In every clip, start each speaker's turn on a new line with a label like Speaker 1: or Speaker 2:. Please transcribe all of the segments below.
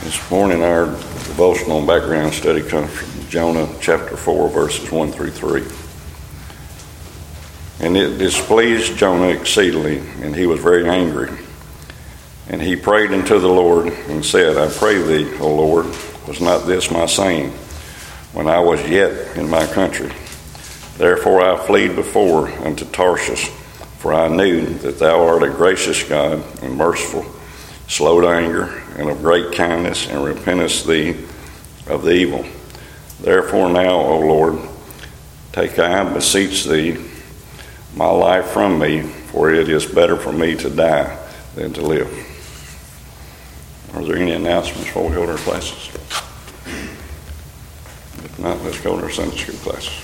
Speaker 1: This morning our devotional and background study comes from Jonah chapter 4, verses 1 through 3. And it displeased Jonah exceedingly, and he was very angry. And he prayed unto the Lord and said, I pray thee, O Lord, was not this my saying, when I was yet in my country? Therefore I fled before unto Tarshish, for I knew that thou art a gracious God and merciful, slow to anger, and of great kindness, and repentest thee of the evil. Therefore now, O Lord, take, I beseech thee, my life from me, for it is better for me to die than to live. Are there any announcements before we go to our classes? If not, let's go to our Sunday school classes.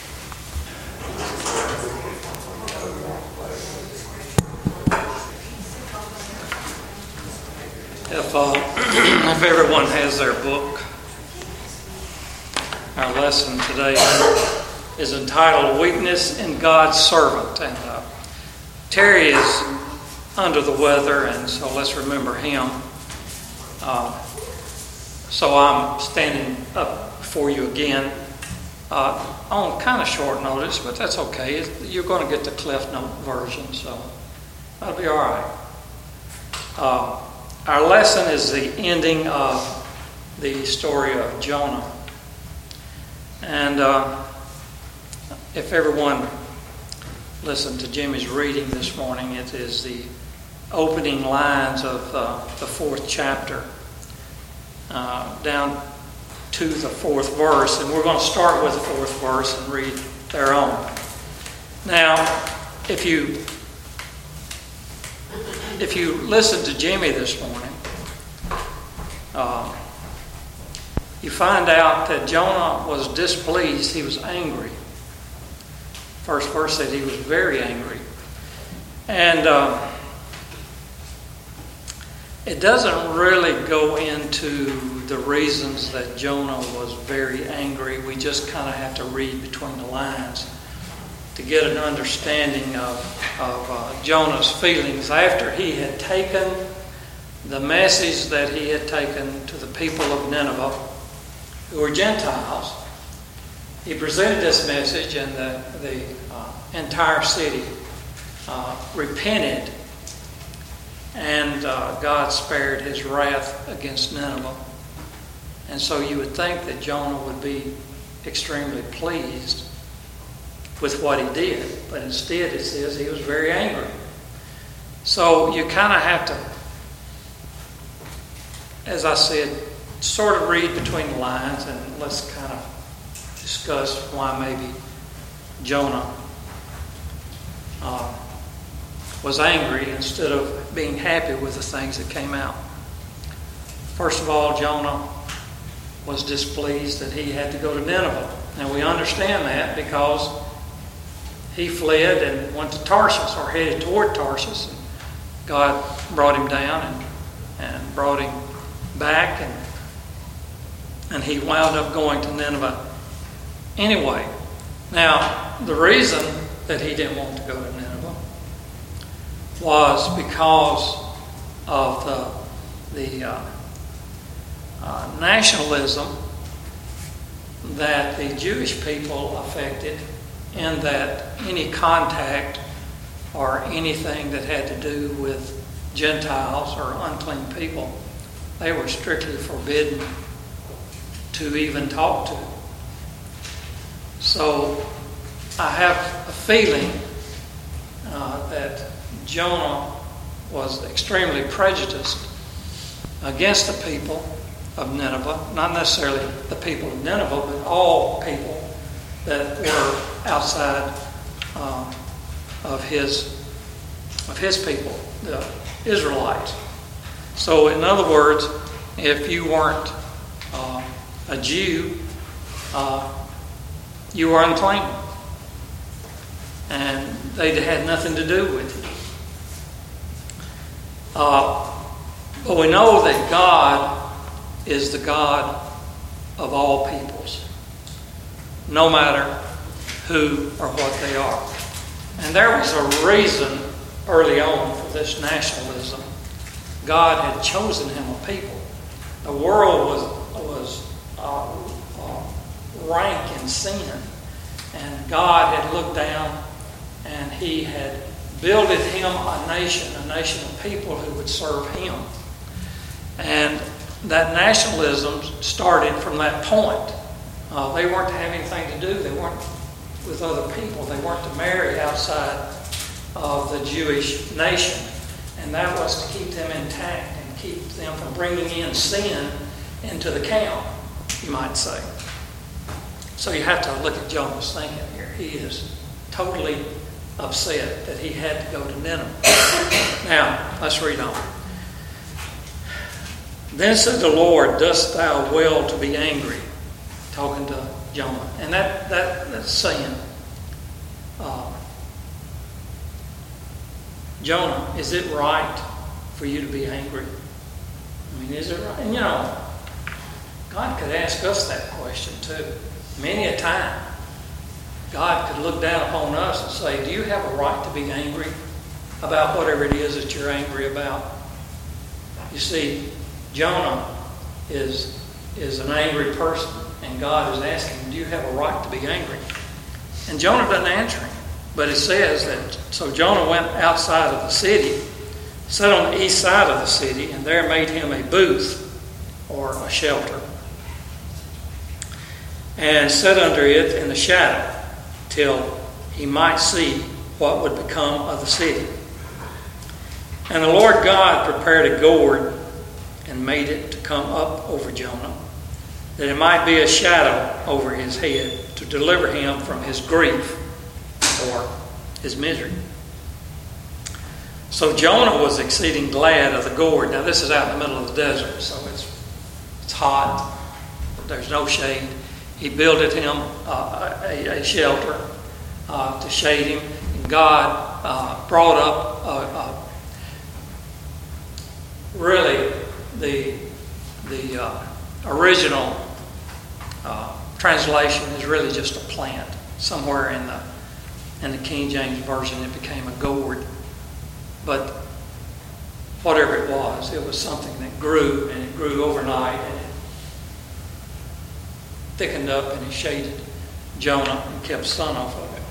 Speaker 2: If everyone has their book, our lesson today is entitled Weakness in God's Servant. And Terry is under the weather, and so let's remember him. So I'm standing up for you again on kind of short notice, but that's okay. You're going to get the Cliff Note version, so that'll be all right. Our lesson is the ending of the story of Jonah. And if everyone listened to Jimmy's reading this morning, it is the opening lines of the 4th chapter down to the 4th verse. And we're going to start with the 4th verse and read thereon. Now, if you listen to Jimmy this morning, you find out that Jonah was displeased. He was angry. First verse said he was very angry. And it doesn't really go into the reasons that Jonah was very angry. We just kind of have to read between the lines to get an understanding of Jonah's feelings after he had taken the message that he had taken to the people of Nineveh, who were Gentiles. He presented this message, and the entire city repented, and God spared his wrath against Nineveh. And so you would think that Jonah would be extremely pleased with what he did, but instead it says he was very angry. So you kind of have to, as I said, sort of read between the lines, and let's kind of discuss why maybe Jonah was angry instead of being happy with the things that came out. First of all, Jonah was displeased that he had to go to Nineveh. And we understand that because he fled and went to Tarshish, or headed toward Tarshish. And God brought him down and brought him back, and he wound up going to Nineveh anyway. Now, the reason that he didn't want to go to Nineveh was because of the nationalism that the Jewish people affected, in that any contact or anything that had to do with Gentiles or unclean people, they were strictly forbidden to even talk to. So I have a feeling that Jonah was extremely prejudiced against the people of Nineveh, not necessarily the people of Nineveh, but all people that were outside of his people, the Israelites. So, in other words, if you weren't a Jew, you were unclean, and they had nothing to do with you. But we know that God is the God of all peoples, no matter who or what they are. And there was a reason early on for this nationalism. God had chosen him a people, The world was rank in sin, and God had looked down and He had builded Him a nation of people who would serve Him. And that nationalism started from that point. They weren't to have anything to do. They weren't with other people. They weren't to marry outside of the Jewish nation. And that was to keep them intact and keep them from bringing in sin into the camp, you might say. So you have to look at Jonah's thinking here. He is totally upset that he had to go to Nineveh. Now, let's read on. Then said the Lord, dost thou well to be angry? Talking to Jonah. And that's saying, Jonah, is it right for you to be angry? I mean, is it right? And God could ask us that question too. Many a time, God could look down upon us and say, do you have a right to be angry about whatever it is that you're angry about? You see, Jonah is an angry person, and God is asking him, do you have a right to be angry? And Jonah doesn't answer him. But it says that, so Jonah went outside of the city, sat on the east side of the city, and there made him a booth or a shelter, and sat under it in the shadow till he might see what would become of the city. And the Lord God prepared a gourd and made it to come up over Jonah, that it might be a shadow over his head to deliver him from his grief or his misery. So Jonah was exceeding glad of the gourd. Now this is out in the middle of the desert, so it's hot. There's no shade. He builded him a shelter to shade him. And God brought up really the original translation is really just a plant. Somewhere in the King James Version it became a gourd. But whatever it was something that grew, and it grew overnight, and it thickened up, and it shaded Jonah and kept sun off of it.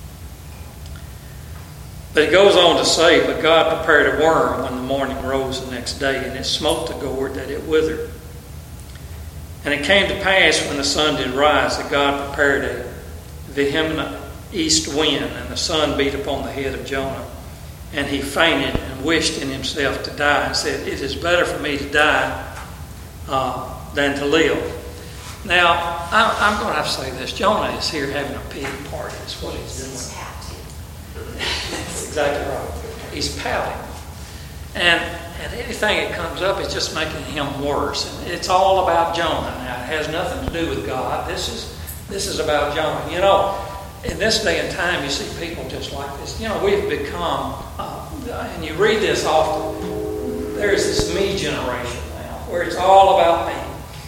Speaker 2: But it goes on to say, but God prepared a worm when the morning rose the next day, and it smote the gourd that it withered. And it came to pass when the sun did rise that God prepared a vehement east wind, and the sun beat upon the head of Jonah. And he fainted and wished in himself to die, and said, it is better for me to die than to live. Now, I'm going to have to say this. Jonah is here having a pity party. That's what he's doing. That's exactly right. He's pouting. And anything that comes up is just making him worse. And it's all about Jonah. Now, it has nothing to do with God. This is about Jonah. You know, in this day and time, you see people just like this. You know, we've become, and you read this often, there's this me generation now, where it's all about me.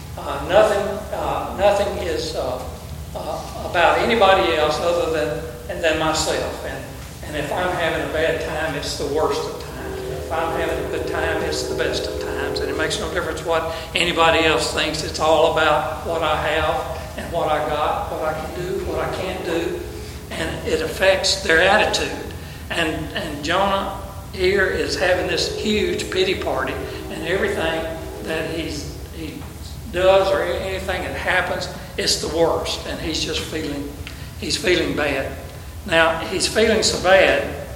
Speaker 2: Nothing is about anybody else other than myself. And if I'm having a bad time, it's the worst of times. If I'm having a good time, it's the best of times. And it makes no difference what anybody else thinks. It's all about what I have and what I got, what I can do, what I can't do. And it affects their attitude. And Jonah here is having this huge pity party, and everything that he does or anything that happens, it's the worst. And he's just feeling bad. Now, he's feeling so bad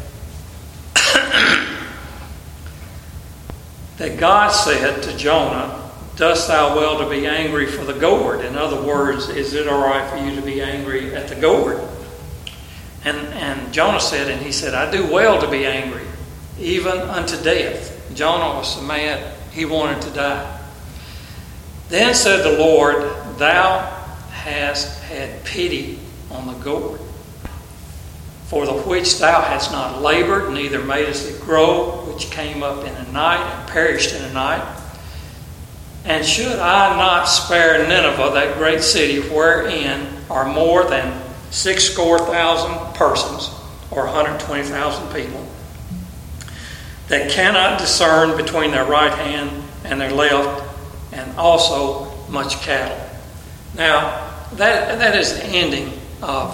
Speaker 2: that God said to Jonah, dost thou well to be angry for the gourd? In other words, is it all right for you to be angry at the gourd? And Jonah said, and he said, I do well to be angry, even unto death. Jonah was so mad, he wanted to die. Then said the Lord, thou hast had pity on the gourd, for the which thou hast not labored, neither madest it grow, which came up in a night and perished in a night. And should I not spare Nineveh, that great city, wherein are more than 60,000 persons, or 120,000 people, that cannot discern between their right hand and their left, and also much cattle. Now, that is the ending of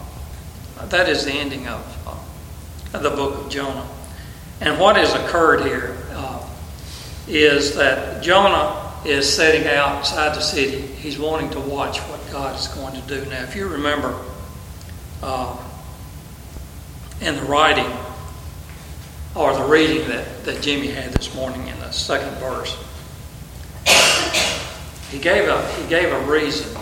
Speaker 2: the book of Jonah. And what has occurred here is that Jonah is setting outside the city. He's wanting to watch what God is going to do. Now, if you remember in the writing or the reading that Jimmy had this morning in the second verse, he gave a reason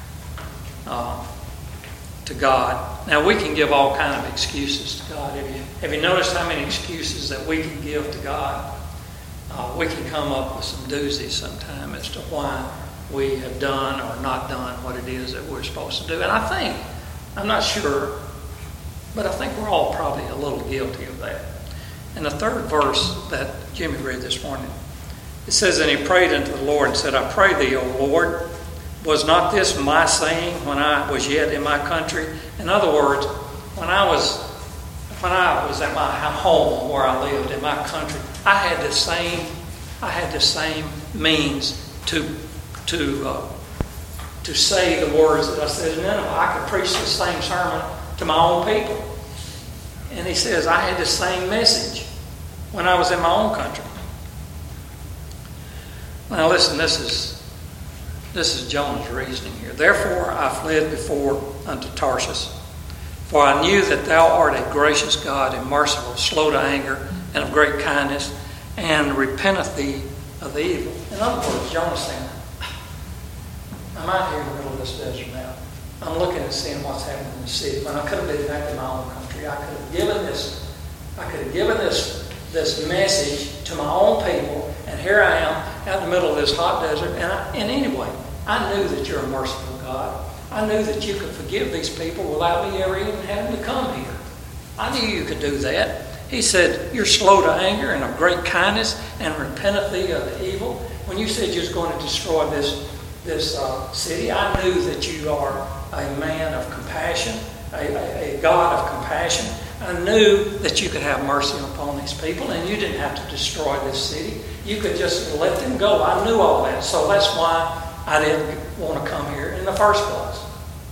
Speaker 2: to God. Now, we can give all kinds of excuses to God. Have you noticed how many excuses that we can give to God? We can come up with some doozies sometime as to why we have done or not done what it is that we're supposed to do. And I'm not sure, but I think we're all probably a little guilty of that. In the third verse that Jimmy read this morning, it says, "And he prayed unto the Lord and said, I pray thee, O Lord, was not this my saying when I was yet in my country?" In other words, when I was at my home where I lived in my country, I had the same means to say the words that I said in Nineveh. I could preach the same sermon to my own people. And he says, I had the same message when I was in my own country. Now listen, this is Jonah's reasoning here. "Therefore I fled before unto Tarshish, for I knew that thou art a gracious God and merciful, slow to anger, and of great kindness, and repenteth thee of the evil." In other words, Jonah's saying, I'm out here in the middle of this desert now. I'm looking and seeing what's happening in the city. When I could have been back in my own country, I could have given this message to my own people, and here I am out in the middle of this hot desert. And anyway, I knew that you're a merciful God. I knew that you could forgive these people without me ever even having to come here. I knew you could do that. He said, you're slow to anger and of great kindness, and repenteth thee of the evil. When you said you was going to destroy this city, I knew that you are a man of compassion, a God of compassion. I knew that you could have mercy upon these people, and you didn't have to destroy this city. You could just let them go. I knew all that. So that's why I didn't want to come here in the first place.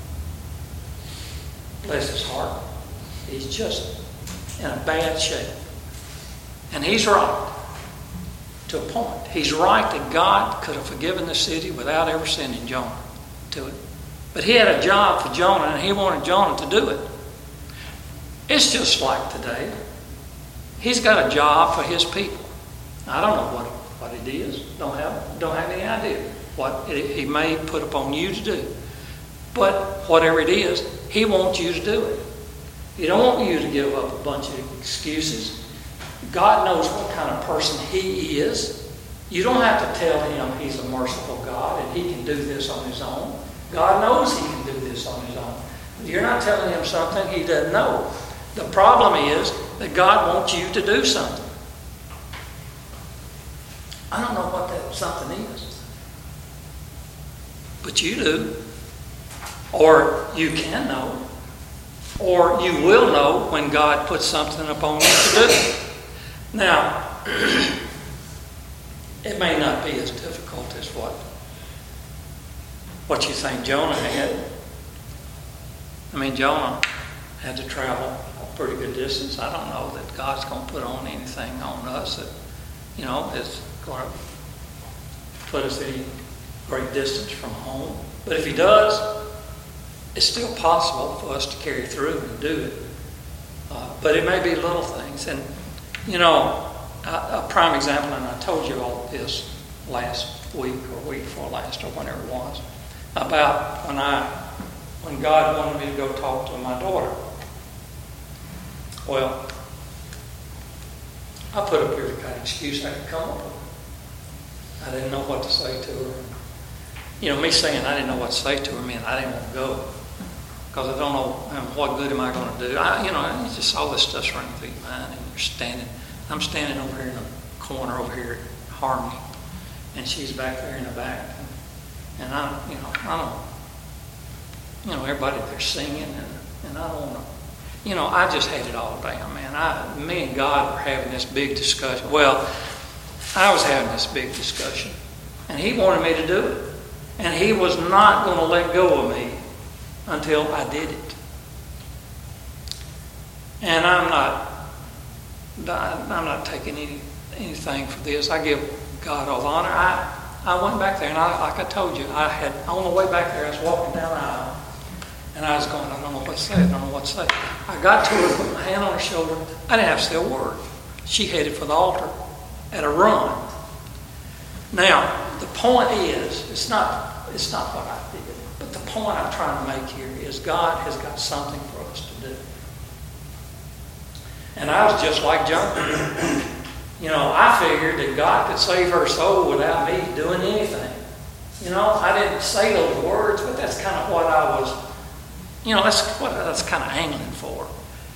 Speaker 2: Bless his heart. He's just in a bad shape. And he's right to a point. He's right that God could have forgiven the city without ever sending Jonah to it. But he had a job for Jonah, and he wanted Jonah to do it. It's just like today. He's got a job for his people. I don't know what it is. Don't have any idea what he may put upon you to do. But whatever it is, he wants you to do it. He don't want you to give up a bunch of excuses. God knows what kind of person he is. You don't have to tell him he's a merciful God and he can do this on his own. God knows he can do this on his own. You're not telling him something he doesn't know. The problem is that God wants you to do something. I don't know what that something is. But you do. Or you can know. Or you will know when God puts something upon you to do. Now, it may not be as difficult as what you think Jonah had. I mean, Jonah had to travel a pretty good distance. I don't know that God's going to put on anything on us that, is going to put us any great distance from home. But if he does, it's still possible for us to carry through and do it. But it may be little things. And, a prime example, and I told you all this last week or week before last or whenever it was, about when God wanted me to go talk to my daughter. Well, I put up here the kind of excuse I could come up with. I didn't know what to say to her. Me saying I didn't know what to say to her meant I didn't want to go. Because I don't know what good am I going to do. It's just all this stuff's running through your mind, and I'm standing over here in the corner over here at Harmony, and she's back there in the back, and I don't, everybody there singing, and I don't want to, I just had it all down, man. Me and God were having this big discussion. Well, I was having this big discussion, And he wanted me to do it. And he was not going to let go of me until I did it. And I'm not taking anything for this. I give God all the honor. I went back there, and like I told you, on the way back there, I was walking down the aisle, and I was going, I don't know what to say, I don't know what to say. I got to her, put my hand on her shoulder. I didn't have to say a word. She headed for the altar at a run. Now, the point is, it's not what I did, but the point I'm trying to make here is God has got something for us to do. And I was just like Jonah. I figured that God could save her soul without me doing anything. I didn't say those words, but that's kind of what I was, that's kind of angling for.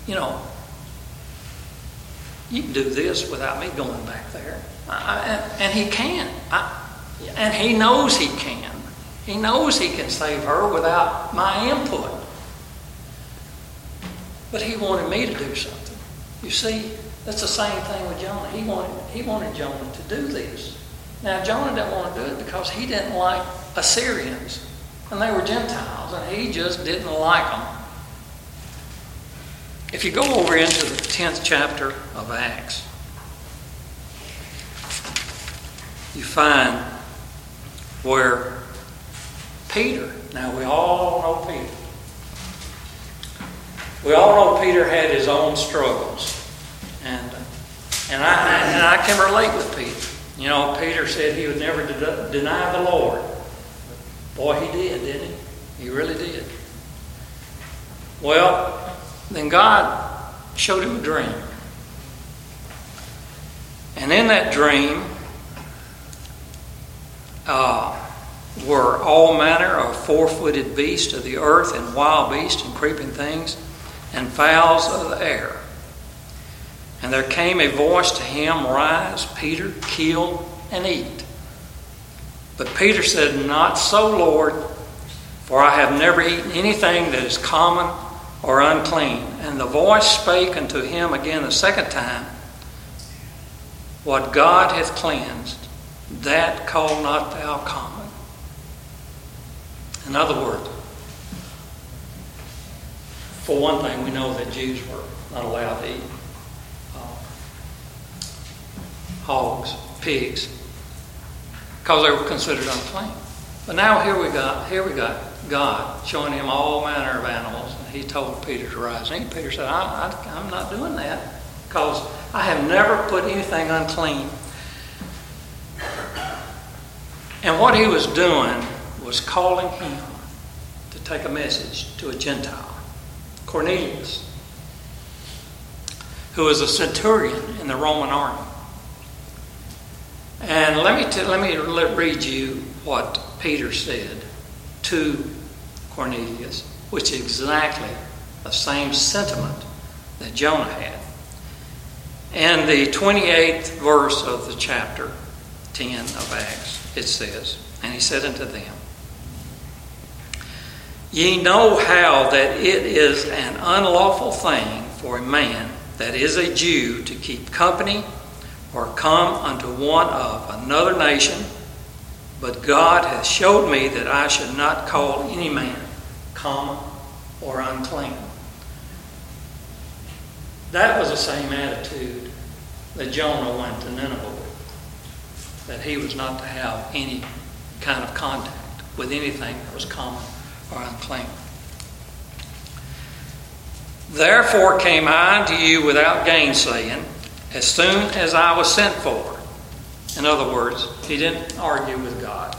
Speaker 2: You can do this without me going back there. And he can. And he knows he can. He knows he can save her without my input. But he wanted me to do something. You see, that's the same thing with Jonah. He wanted Jonah to do this. Now, Jonah didn't want to do it because he didn't like Assyrians. And they were Gentiles, and he just didn't like them. If you go over into the 10th chapter of Acts, you find where Peter, now we all know Peter. We all know Peter had his own struggles. And I can relate with Peter. Peter said he would never deny the Lord. Boy, he did, didn't he? He really did. Well, then God showed him a dream. And in that dream were all manner of four-footed beasts of the earth and wild beasts and creeping things and fowls of the air. And there came a voice to him, Rise, Peter, kill and eat. But Peter said, Not so, Lord, for I have never eaten anything that is common or unclean. And the voice spake unto him again the second time, What God hath cleansed, that call not thou common. In other words, for one thing, we know that Jews were not allowed to eat hogs, pigs, because they were considered unclean. But now here we got God showing him all manner of animals, and he told Peter to rise. And Peter said, I'm not doing that, because I have never put anything unclean. And what he was doing was calling him to take a message to a Gentile, Cornelius, who was a centurion in the Roman army. And let me read you what Peter said to Cornelius, which is exactly the same sentiment that Jonah had. In the 28th verse of the chapter 10 of Acts, it says, And he said unto them, Ye know how that it is an unlawful thing for a man that is a Jew to keep company or come unto one of another nation, but God hath showed me that I should not call any man common or unclean. That was the same attitude that Jonah went to Nineveh with, that he was not to have any kind of contact with anything that was common or unclean. Therefore came I unto you without gainsaying, as soon as I was sent for. In other words, he didn't argue with God.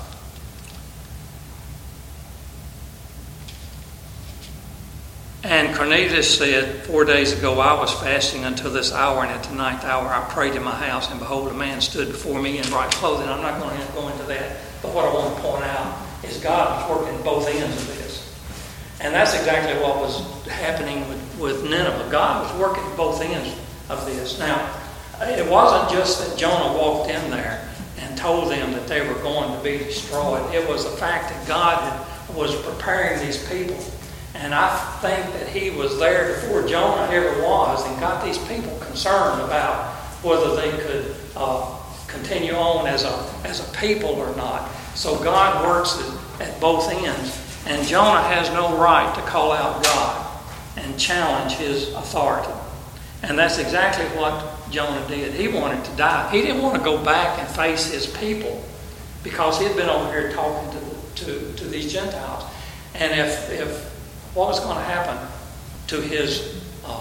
Speaker 2: And Cornelius said, 4 days ago I was fasting until this hour, and at the 9th hour I prayed in my house, and behold, a man stood before me in bright clothing. I'm not going to go into that, but what I want to point out is God was working both ends of this. And that's exactly what was happening with Nineveh. God was working both ends of this. Now, it wasn't just that Jonah walked in there and told them that they were going to be destroyed. It was the fact that God was preparing these people. And I think that he was there before Jonah ever was and got these people concerned about whether they could continue on as a people or not. So God works at both ends. And Jonah has no right to call out God and challenge his authority. And that's exactly what Jonah did. He wanted to die. He didn't want to go back and face his people because he had been over here talking to these Gentiles. And if what was going to happen to his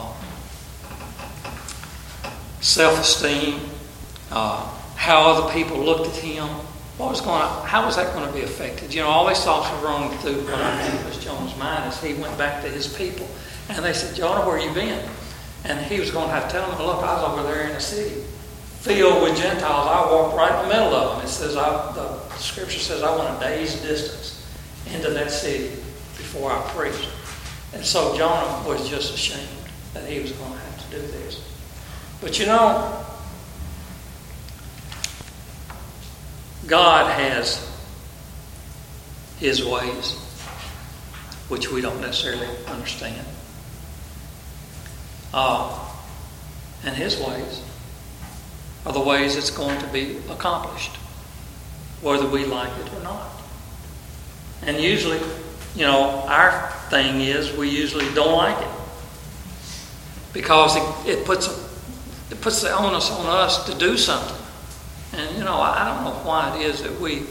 Speaker 2: self-esteem, how other people looked at him, how was that going to be affected? All these thoughts were running through what I think was Jonah's mind as he went back to his people. And they said, Jonah, where you been? And he was going to have to tell them, look, I was over there in a city filled with Gentiles. I walked right in the middle of them. It says, the scripture says, I went a day's distance into that city before I preached. And so Jonah was just ashamed that he was going to have to do this. But God has His ways, which we don't necessarily understand. And His ways are the ways it's going to be accomplished, whether we like it or not. And usually, our thing is we usually don't like it because it puts the onus on us to do something. And I don't know why it is that we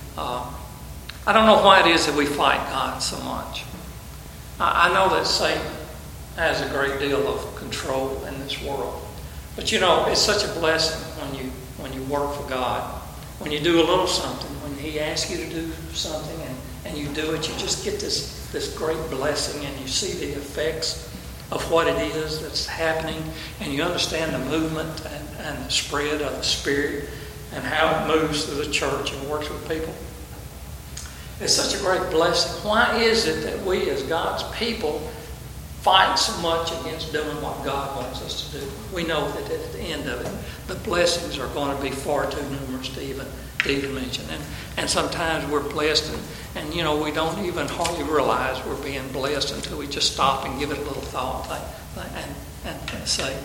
Speaker 2: fight God so much. I know that Satan has a great deal of control in this world, but it's such a blessing when you work for God, when you do a little something, when He asks you to do something and you do it, you just get this great blessing, and you see the effects of what it is that's happening, and you understand the movement and the spread of the Spirit and how it moves through the church and works with people. It's such a great blessing. Why is it that we as God's people fight so much against doing what God wants us to do? We know that at the end of it, the blessings are going to be far too numerous to even mention. And sometimes we're blessed and we don't even hardly realize we're being blessed until we just stop and give it a little thought and say,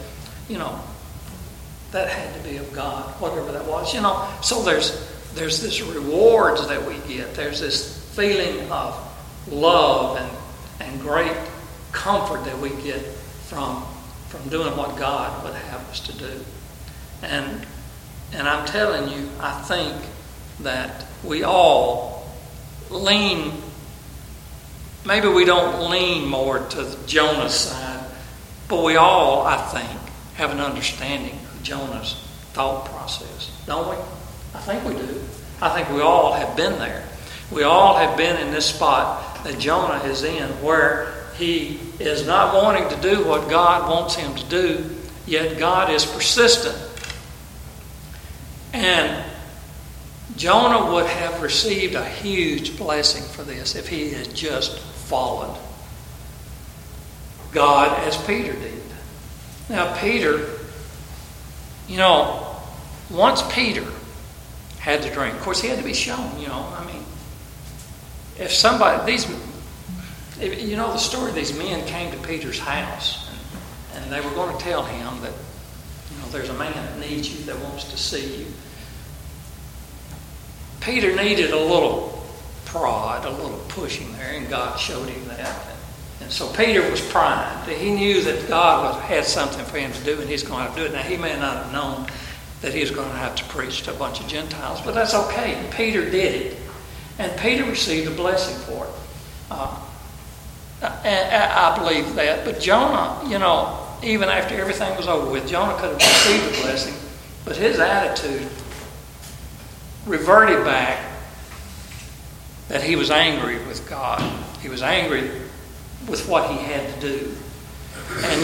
Speaker 2: that had to be of God, whatever that was. So there's this rewards that we get. There's this feeling of love and great comfort that we get from doing what God would have us to do. And I'm telling you, I think that we all lean, maybe we don't lean more to Jonah's side, but we all, I think, have an understanding of Jonah's thought process, don't we? I think we do. I think we all have been there. We all have been in this spot that Jonah is in, where he is not wanting to do what God wants him to do, yet God is persistent. And Jonah would have received a huge blessing for this if he had just followed God as Peter did. Now, Peter, once Peter had to drink, of course, he had to be shown, if somebody, the story, these men came to Peter's house and they were going to tell him that, there's a man that needs you, that wants to see you. Peter needed a little prod, a little pushing there, and God showed him that. And so Peter was primed. He knew that God had something for him to do, and he's going to have to do it. Now, he may not have known that he was going to have to preach to a bunch of Gentiles, but that's okay. Peter did it, and Peter received a blessing for it. I believe that. But Jonah, even after everything was over with, Jonah could have received a blessing, but his attitude reverted back that he was angry with God. He was angry with what he had to do. And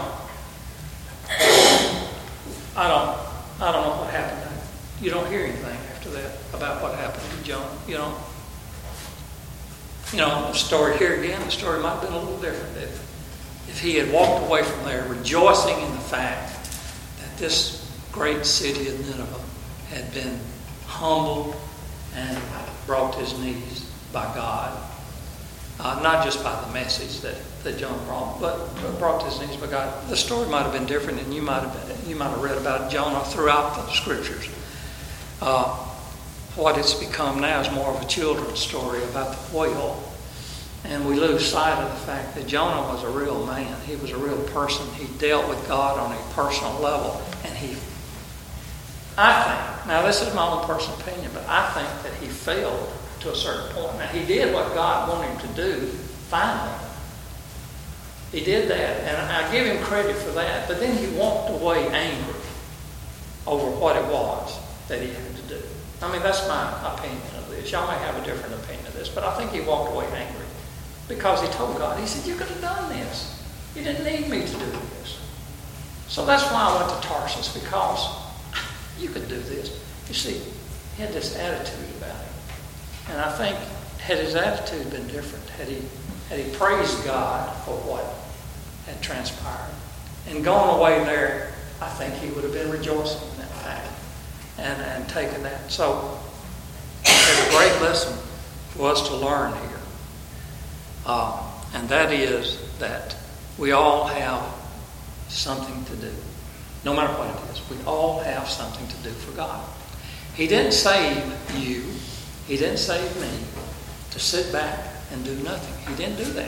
Speaker 2: I don't know what happened. You don't hear anything after that about what happened to Jonah. The story here again, the story might have been a little different if he had walked away from there rejoicing in the fact that this great city of Nineveh had been humbled and brought to his knees by God. Not just by the message that Jonah brought, but brought to his knees by God. The story might have been different, and you might have read about Jonah throughout the scriptures. What it's become now is more of a children's story about the whale. And we lose sight of the fact that Jonah was a real man. He was a real person. He dealt with God on a personal level. And I think, now this is my own personal opinion, but I think that he failed to a certain point. Now he did what God wanted him to do, finally. He did that, and I give him credit for that. But then he walked away angry over what it was that he had to do. I mean, that's my opinion of this. Y'all may have a different opinion of this, but I think he walked away angry because he told God, he said, you could have done this. You didn't need me to do this. So that's why I went to Tarsus, because you could do this. You see, he had this attitude about it. And I think had his attitude been different, had he praised God for what had transpired and gone away there, I think he would have been rejoicing in that fact and taken that. So it's a great lesson for us to learn here. And that is that we all have something to do. No matter what it is, we all have something to do for God. He didn't save you. He didn't save me to sit back and do nothing. He didn't do that.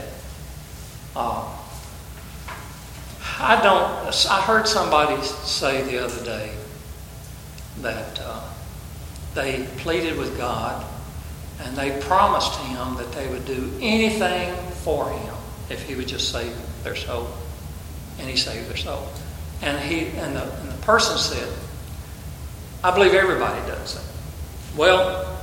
Speaker 2: I heard somebody say the other day that they pleaded with God and they promised him that they would do anything for him if he would just save their soul. And he saved their soul. And the person said, I believe everybody does that. Well,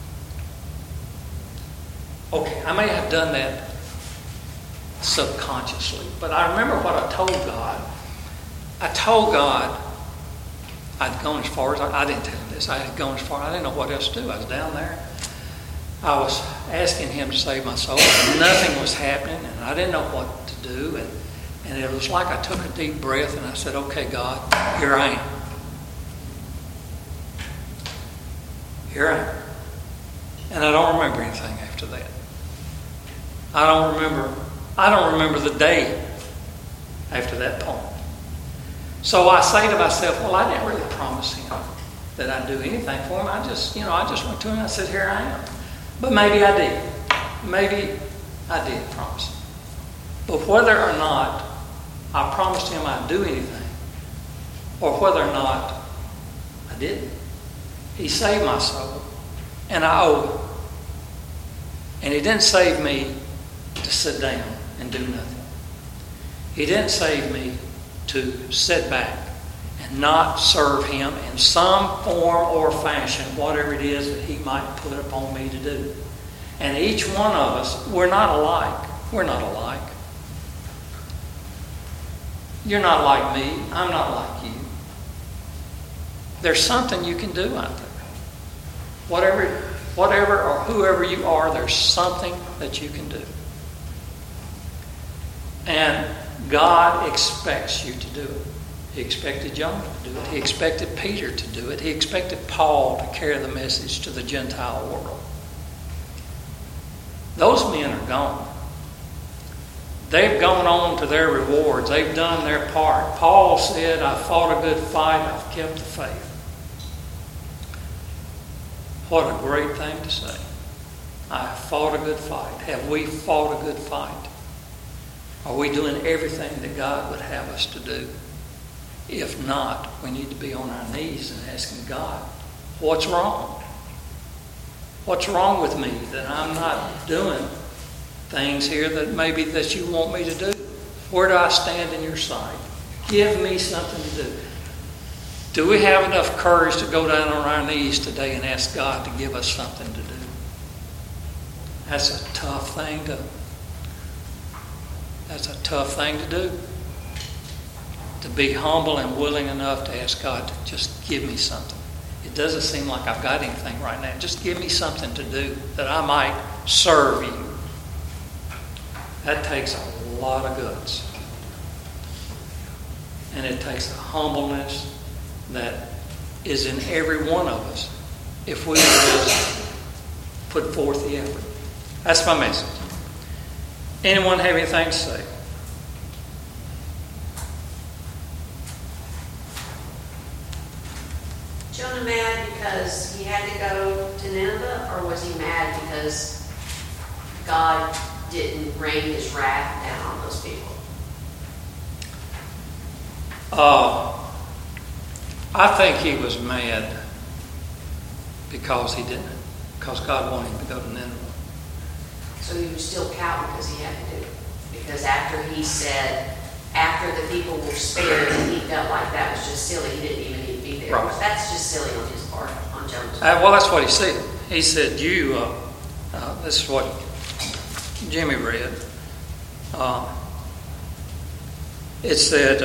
Speaker 2: okay, I may have done that subconsciously, but I remember what I told God. I told God I'd gone as far as, I didn't tell him this, I had gone as far, I didn't know what else to do. I was down there. I was asking him to save my soul, and nothing was happening, and I didn't know what to do, and it was like I took a deep breath, and I said, okay, God, here I am. Here I am. And I don't remember anything after that. I don't remember the day after that point. So I say to myself, well, I didn't really promise him that I'd do anything for him. I just went to him and I said, here I am. But maybe I did. Maybe I did promise him. But whether or not I promised him I'd do anything, or whether or not I didn't, he saved my soul, and I owe him. And he didn't save me to sit down and do nothing. He didn't save me to sit back and not serve him in some form or fashion, whatever it is that he might put upon me to do. And each one of us, we're not alike. We're not alike. You're not like me. I'm not like you. There's something you can do out there. Whatever or whoever you are, there's something that you can do. And God expects you to do it. He expected Jonah to do it. He expected Peter to do it. He expected Paul to carry the message to the Gentile world. Those men are gone. They've gone on to their rewards. They've done their part. Paul said, I fought a good fight. I've kept the faith. What a great thing to say. I fought a good fight. Have we fought a good fight? Are we doing everything that God would have us to do? If not, we need to be on our knees and asking God, what's wrong? What's wrong with me that I'm not doing things here that maybe that you want me to do? Where do I stand in your sight? Give me something to do. Do we have enough courage to go down on our knees today and ask God to give us something to do? That's a tough thing to do. To be humble and willing enough to ask God to just give me something. It doesn't seem like I've got anything right now. Just give me something to do that I might serve you. That takes a lot of guts. And it takes a humbleness that is in every one of us if we just put forth the effort. That's my message. Anyone have anything to say?
Speaker 3: Jonah mad because because he had to go to Nineveh, or was he mad because God didn't rain his wrath down on those people?
Speaker 2: I think he was mad because God wanted him to go to Nineveh.
Speaker 3: So he was still counting because he had to do it. Because after he said, after the people were spared, and he felt like that was just silly, he didn't even need to be there.
Speaker 2: Right. That's
Speaker 3: just silly on his part, on Jonah's part.
Speaker 2: Well, that's what he said. He said, this is what Jimmy read. It said,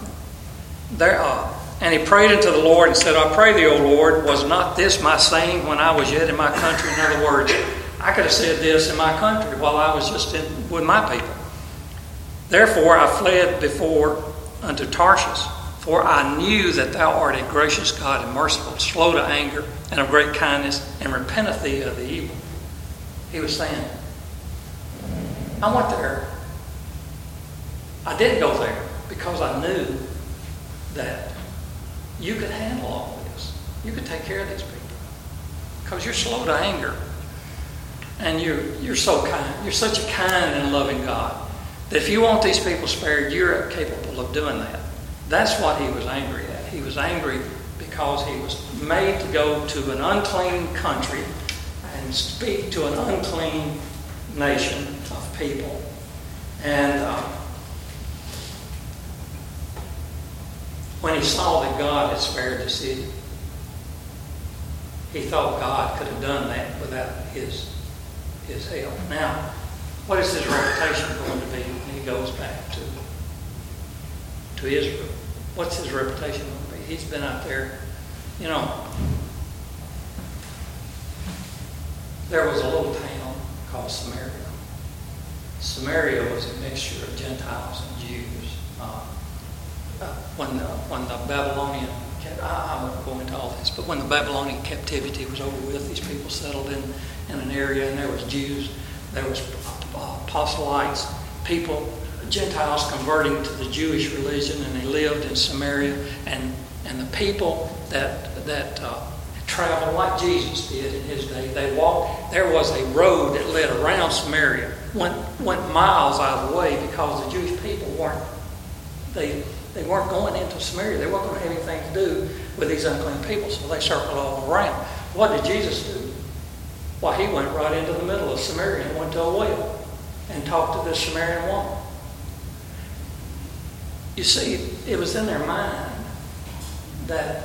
Speaker 2: and he prayed unto the Lord and said, I pray thee, O Lord, was not this my saying when I was yet in my country? In other words, I could have said this in my country while I was just with my people. Therefore I fled before unto Tarshish, for I knew that thou art a gracious God and merciful, slow to anger, and of great kindness, and repenteth thee of the evil. He was saying, I went there. I didn't go there because I knew that you could handle all of this. You could take care of these people. Because you're slow to anger. And you're so kind. You're such a kind and loving God that if you want these people spared, you're capable of doing that. That's what he was angry at. He was angry because he was made to go to an unclean country and speak to an unclean nation of people. And when he saw that God had spared the city, he thought God could have done that without his help. Now, what is his reputation going to be when he goes back to Israel? What's his reputation going to be? He's been out there, there was a little town called Samaria. Samaria was a mixture of Gentiles and Jews. When the Babylonian, I won't go into all this, but when the Babylonian captivity was over with, these people settled in an area, and there was Jews, there was proselytes, people, Gentiles converting to the Jewish religion, and they lived in Samaria, and the people that traveled like Jesus did in his day, they walked. There was a road that led around Samaria, went miles out of the way, because the Jewish people weren't going into Samaria. They weren't going to have anything to do with these unclean people, so they circled all around. What did Jesus do? Well, he went right into the middle of Samaria and went to a well and talked to this Samaritan woman. You see, it was in their mind that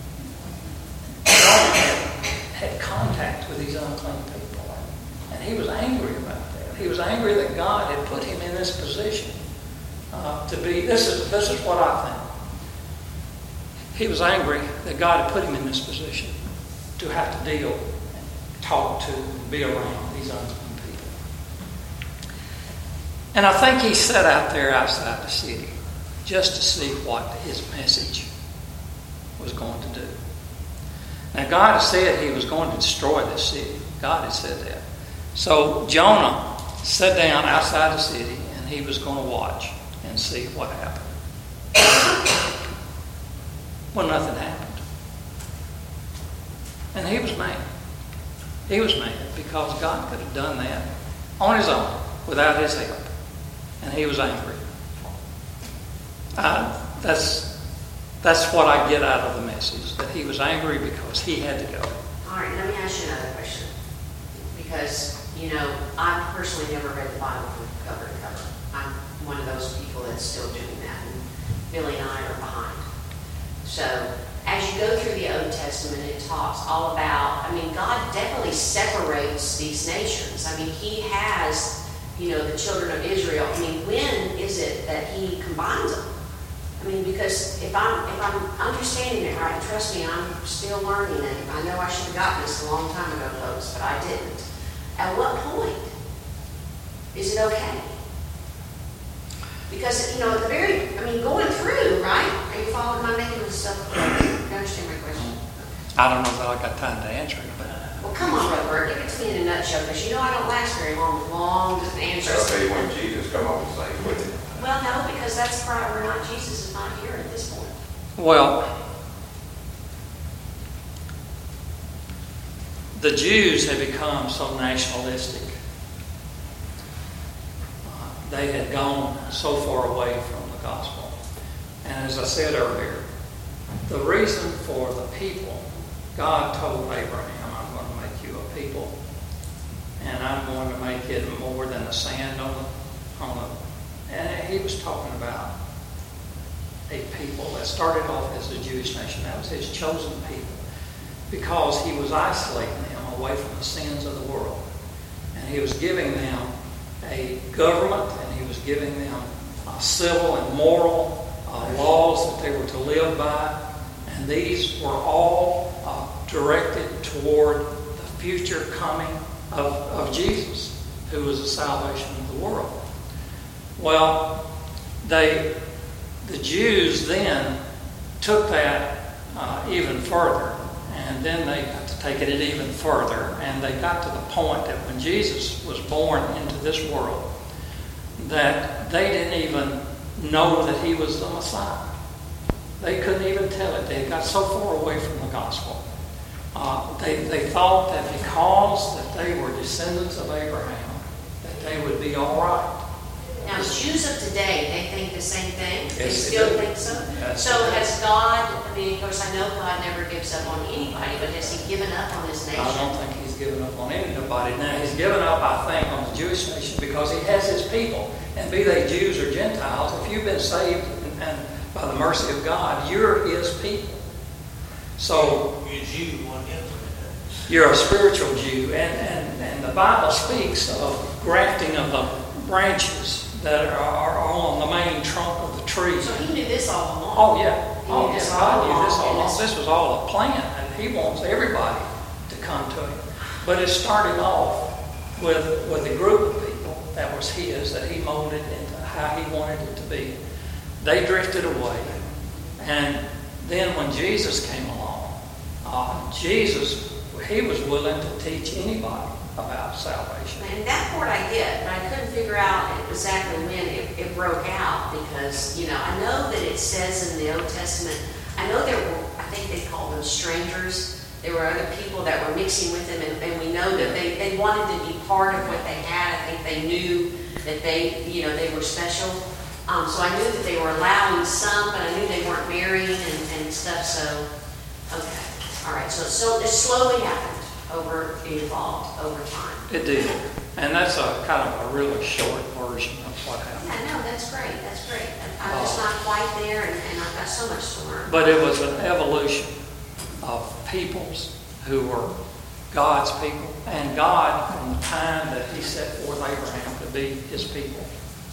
Speaker 2: God had contact with these unclean people. And he was angry about that. He was angry that God had put him in this position to be, this is what I think. He was angry that God had put him in this position to have to deal, talk to, be around these unclean people. And I think he sat out there outside the city just to see what his message was going to do. Now, God had said he was going to destroy this city. God had said that. So Jonah sat down outside the city, and he was going to watch and see what happened. Well, nothing happened. And he was mad. He was mad because God could have done that on his own without his help. And he was angry. That's what I get out of the message, that he was angry because he had to go.
Speaker 3: All right, let me ask you another question. Because, I personally never read the Bible from cover to cover. I'm one of those people that's still doing that, and Billy and I are behind. So, as you go through the Old Testament, it talks all about, God definitely separates these nations. He has, the children of Israel. When is it that he combines them? Because if I'm understanding it right, trust me, I'm still learning it. I know I should have gotten this a long time ago, folks, but I didn't. At what point is it okay? Because, at the very, going through, right? Are you following my making this stuff? You understand my question?
Speaker 2: I don't know that I got time to answer it, but...
Speaker 3: Well, come on, Robert, give it to me in a nutshell, because I don't last very long with long answers.
Speaker 4: That'll be when Jesus come on the scene, wouldn't it?
Speaker 3: Well, no, because that's probably not, Jesus is not here at this point.
Speaker 2: Well, the Jews had become so nationalistic. They had gone so far away from the gospel. And as I said earlier, the reason for the people, God told Abraham, I'm going to make you a people, and I'm going to make it more than the sand on the. And he was talking about a people that started off as a Jewish nation. That was his chosen people, because he was isolating them away from the sins of the world. And he was giving them a government, and he was giving them civil and moral laws that they were to live by. And these were all directed toward the future coming of Jesus, who was the salvation of the world. Well, the Jews then took that even further, and then they got to taking it even further, and they got to the point that when Jesus was born into this world, that they didn't even know that he was the Messiah. They couldn't even tell it. They got so far away from the gospel. They thought that because that they were descendants of Abraham, that they would be all right.
Speaker 3: Now, Jews of today, they think the same thing?
Speaker 2: Yes,
Speaker 3: they
Speaker 2: they
Speaker 3: still
Speaker 2: do.
Speaker 3: think so?
Speaker 2: Yes,
Speaker 3: So
Speaker 2: they do.
Speaker 3: has God, I mean, of course, I know God never gives up on anybody, but has he given up on his nation?
Speaker 2: I don't think he's given up on anybody. Now, he's given up, I think, on the Jewish nation because he has his people. And be they Jews or Gentiles, if you've been saved and by the mercy of God, you're his people. So
Speaker 5: You're a Jew, one Israel.
Speaker 2: you're a spiritual Jew. And the Bible speaks of grafting of the branches that are on the main trunk of the tree.
Speaker 3: So he knew this all along.
Speaker 2: Oh, yeah.
Speaker 3: He
Speaker 2: Oh,
Speaker 3: knew
Speaker 2: yes,
Speaker 3: this
Speaker 2: God
Speaker 3: all
Speaker 2: knew this all
Speaker 3: along.
Speaker 2: along. This was all a plan, and he wants everybody to come to him. But it started off with a group of people that was his, that he molded into how he wanted it to be. They drifted away. And then when Jesus came along, Jesus, he was willing to teach anybody about salvation.
Speaker 3: And that part I get, but I couldn't figure out exactly when it broke out because, I know that it says in the Old Testament, I know there were, I think they called them strangers. There were other people that were mixing with them, and we know that they wanted to be part of what they had. I think they knew that they were special. So I knew that they were allowing some, but I knew they weren't married and stuff, so, okay. All right, so it slowly happened. It evolved over time.
Speaker 2: It did. And that's a kind of a really short version of what happened.
Speaker 3: Yeah, no, that's great. That's great. I'm just not quite there, and I've got so much to learn.
Speaker 2: But it was an evolution of peoples who were God's people. And God, from the time that he set forth Abraham to be his people.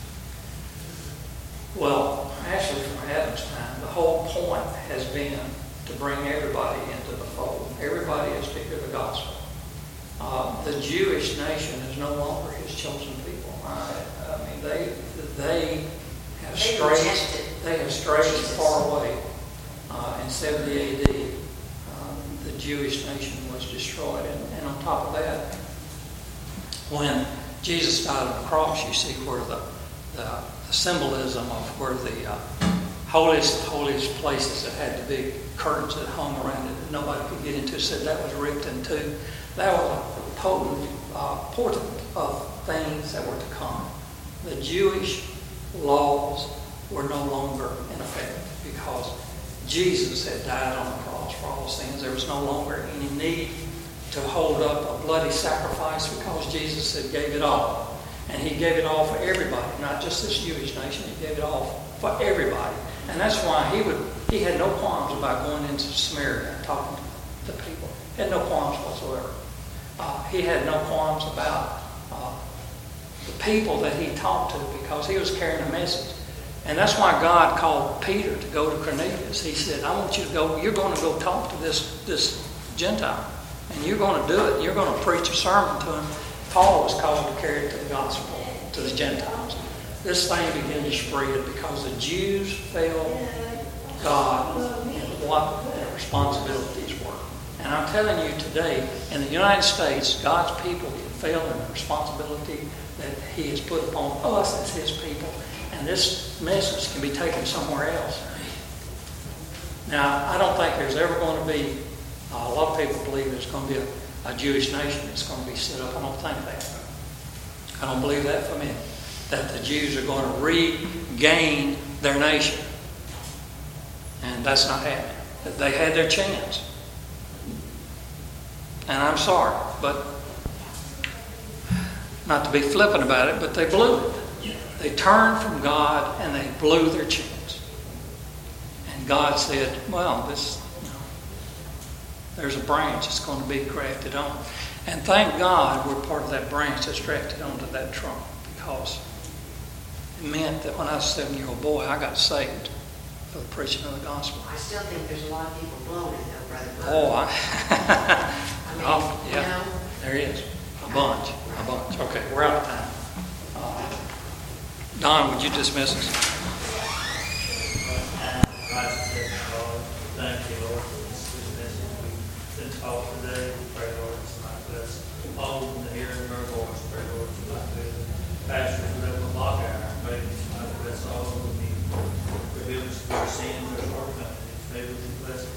Speaker 2: Well, actually from Adam's time, the whole point has been to bring everybody into the fold. Everybody is to hear the gospel. The Jewish nation is no longer his chosen people. I mean, they have strayed far away. In 70 AD, the Jewish nation was destroyed. And on top of that, when Jesus died on the cross, you see where the symbolism of where the holiest of holiest places that had the big curtains that hung around it that nobody could get into, said that was ripped in two. That was a potent portent of things that were to come. The Jewish laws were no longer in effect because Jesus had died on the cross for all sins. There was no longer any need to hold up a bloody sacrifice because Jesus had gave it all. And he gave it all for everybody, not just this Jewish nation. He gave it all for everybody. And that's why he had no qualms about going into Samaria and talking to people. He had no qualms whatsoever. He had no qualms about the people that he talked to because he was carrying a message. And that's why God called Peter to go to Cornelius. He said, I want you to go, you're going to go talk to this Gentile. And you're going to do it. You're going to preach a sermon to him. Paul was called to carry it to the gospel, to the Gentiles. This thing began to spread because the Jews failed God in what their responsibilities were. And I'm telling you today, in the United States, God's people can fail in the responsibility that he has put upon us as his people. And this message can be taken somewhere else. Now, I don't think there's ever going to be, a lot of people believe there's going to be a Jewish nation that's going to be set up. I don't think that. I don't believe that for a minute. That the Jews are going to regain their nation. And that's not happening. They had their chance. And I'm sorry, but not to be flippant about it, but they blew it. They turned from God and they blew their chance. And God said, well, there's a branch that's going to be grafted on. And thank God we're part of that branch that's grafted onto that trunk, because it meant that when I was a 7-year-old boy, I got saved for the preaching of the gospel.
Speaker 3: I still think there's a lot of people blowing it though, Brother Bud.
Speaker 2: Oh,
Speaker 3: I mean,
Speaker 2: oh, yeah,
Speaker 3: you know,
Speaker 2: there is. A bunch. Okay, we're out of time. Don, would you dismiss us?
Speaker 5: Thank you, Lord, for this message we've been taught today. We pray, Lord, tonight bless all in the hearing of our voice. Pray, Lord, tonight bless pastors of the block hour. Pray tonight bless all who will be revealed to their sins or shortcomings. May we bless